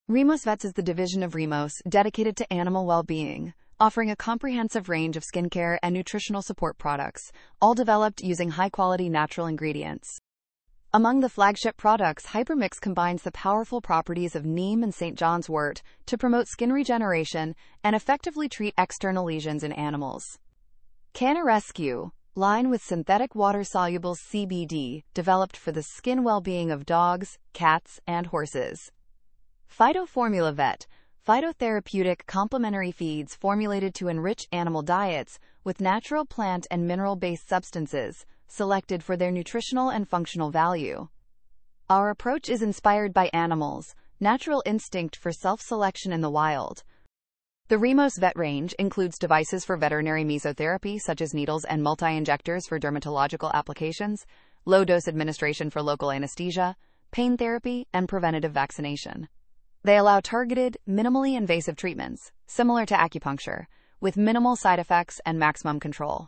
Remos Vets is the division of Remos dedicated to animal well-being, offering a comprehensive range of skincare and nutritional support products, all developed using high-quality natural ingredients. Among the flagship products, Hypermix combines the powerful properties of neem and St. John's wort to promote skin regeneration and effectively treat external lesions in animals. Canna Rescue, line with synthetic water-soluble CBD, developed for the skin well-being of dogs, cats, and horses. Phytoformula Vet, phytotherapeutic complementary feeds formulated to enrich animal diets with natural plant and mineral-based substances, selected for their nutritional and functional value. Our approach is inspired by animals' natural instinct for self-selection in the wild. The Remos Vet range includes devices for veterinary mesotherapy such as needles and multi-injectors for dermatological applications, low-dose administration for local anesthesia, pain therapy, and preventative vaccination. They allow targeted, minimally invasive treatments, similar to acupuncture, with minimal side effects and maximum control.